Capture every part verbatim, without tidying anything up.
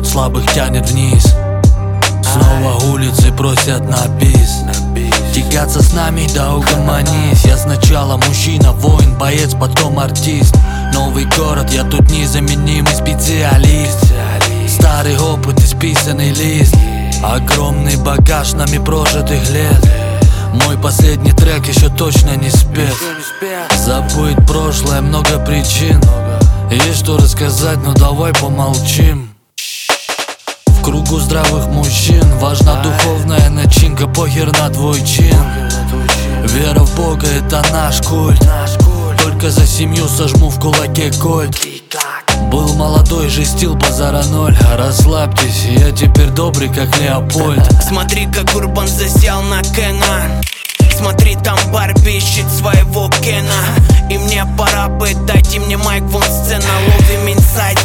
город слабых тянет вниз. Снова улицы просят на бис. Тягаться с нами, да угомонись. Я сначала мужчина, воин, боец, потом артист. Новый город, я тут незаменимый специалист. Старый опыт, исписанный лист. Огромный багаж нами прожитых лет. Мой последний трек еще точно не спет. Забыть прошлое, много причин. Есть что рассказать, но давай помолчим. В кругу здравых мужчин важна духовная начинка, похер на твой чин. Вера в Бога — это наш культ. Только за семью сожму в кулаке кольт. Был молодой, жестил базара ноль. Расслабьтесь, я теперь добрый, как Леопольд. Смотри, как Урбан засел на Кена. Смотри, там Барби ищет своего Кена. И мне пора бы, дайте мне майк, вон сцена. Ловим инсайд,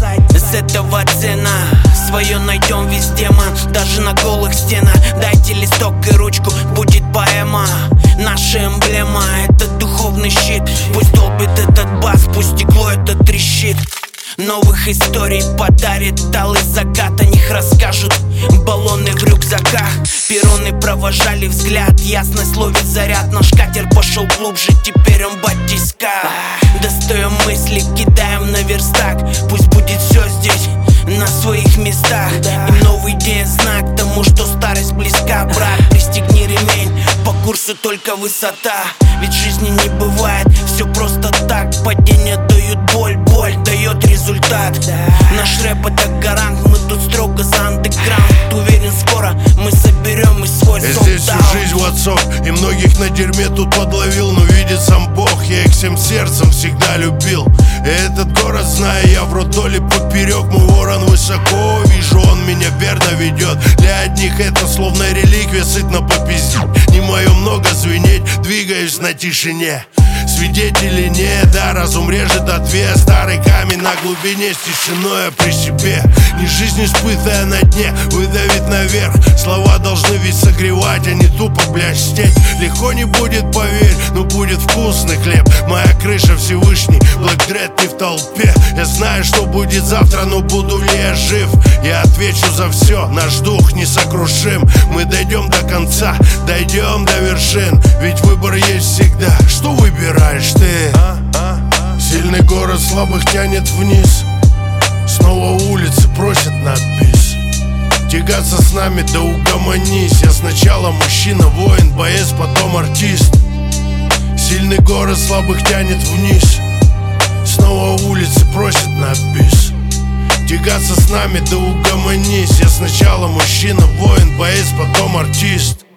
с этого цена. Свое найдем везде, ман, даже на голых стенах. Дайте листок и ручку, будет поэма. Наша эмблема — это духовный щит. Пусть долбит этот бас, пусть стекло это трещит. Новых историй подарит алый закат. О них расскажут баллоны в рюкзаках. Перроны провожали взгляд, ясность ловит заряд. Наш катер пошел глубже, теперь он батиска. Достаем мысли, кидаем на верстак. Пусть будет все здесь на своих местах. И новый день знак тому, что старость близка. Брат, пристегни ремень, по курсу только высота. Ведь в жизни не бывает все просто так. Падения дают боль, боль дает результат. Наш рэп — это гарант, мы тут строго за андеграунд. Уверен, скоро мы соберем и свой я солдат. здесь всю жизнь в отцов, и многих на дерьме тут подловил. Но видит сам Бог, я их всем сердцем всегда любил. И этот город знаю я в рот доли поперек. Мой ворон высоко, вижу, он меня верно ведет. Для одних это словно реликвия, сытно попиздить. Не мое много звенеть, двигаюсь на тишине. Свидетелей нет, да, разум режет ответ. Старый камень на глубине с тишиной, а при себе. Не жизнь испытая на дне, выдавит наверх. Слова должны ведь согревать, а не тупо блестеть. Легко не будет, поверь, но будет вкусный хлеб. Моя крыша Всевышний, Black Dread не в толпе. Я знаю, что будет завтра, но буду ли я жив? Я отвечу за все, наш дух несокрушим. Мы дойдем до конца, дойдем до вершин. Ведь выбор есть всегда, что выбираешь ты? А? А? Сильный город слабых тянет вниз. Снова улицы просят на бис. Тягаться с нами, да угомонись. Я сначала мужчина, воин, боец, потом артист. Сильный город слабых тянет вниз. Снова улицы просят на бис. Тягаться с нами, да угомонись. Я сначала мужчина, воин, боец, потом артист.